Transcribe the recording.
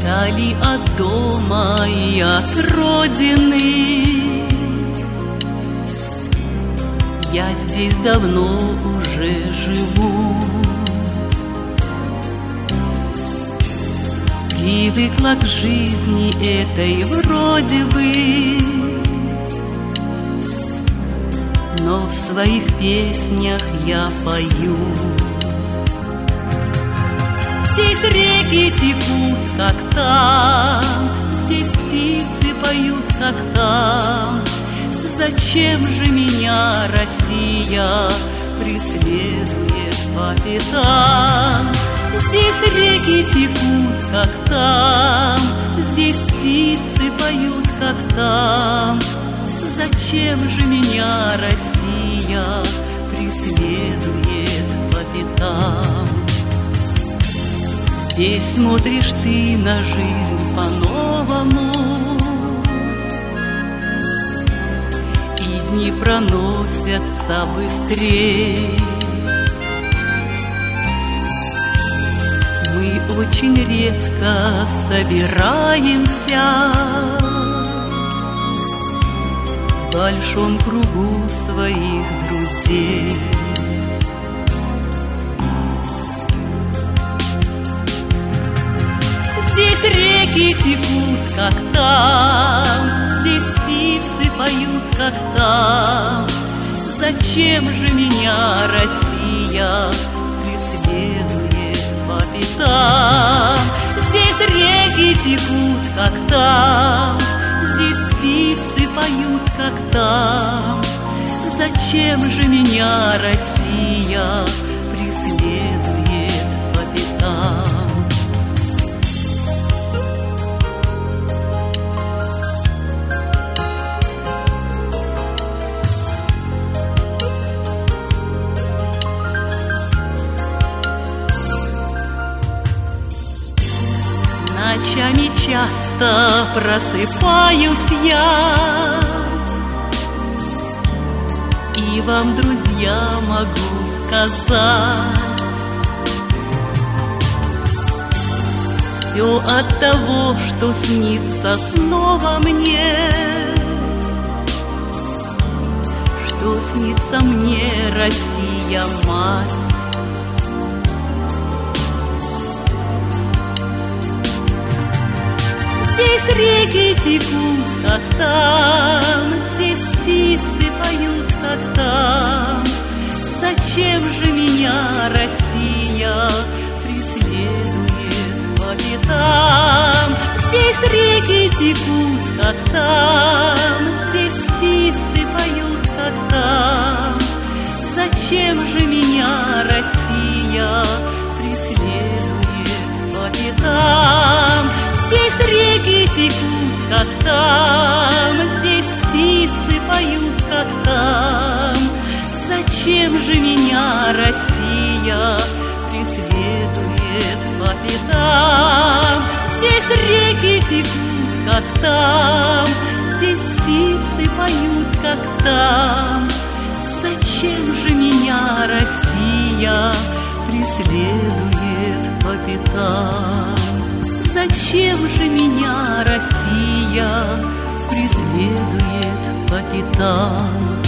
Вдали от дома и от родины я здесь давно уже живу. Привыкла к жизни этой вроде бы, но в своих песнях я пою. Здесь реки текут, как там, здесь птицы поют, как там. Зачем же меня Россия преследует по пятам? Здесь реки текут, как там, здесь птицы поют, как там. Зачем же меня Россия преследует по пятам? Здесь смотришь ты на жизнь по-новому, и дни проносятся быстрее. Мы очень редко собираемся в большом кругу своих друзей. Здесь реки текут, как там, здесь птицы поют, как там. Зачем же меня Россия преследует по пятам? Здесь реки текут, как там, здесь птицы поют, как там. Зачем же меня Россия преследует по пятам? Ночами часто просыпаюсь я, и вам, друзья, могу сказать, все от того, что снится снова мне, что снится мне Россия, мать. Здесь реки текут, как там, здесь птицы поют, как там. Зачем же меня Россия преследует по пятам? Здесь реки текут, как там, здесь птицы поют, как там. Зачем же меня Россия преследует по пятам? Здесь реки текут, как там, здесь птицы поют, как там. Зачем же меня Россия преследует по пятам? Здесь реки текут, как там, здесь птицы поют, как там. Зачем же меня Россия преследует по пятам? Зачем же меня Россия преследует по пятам?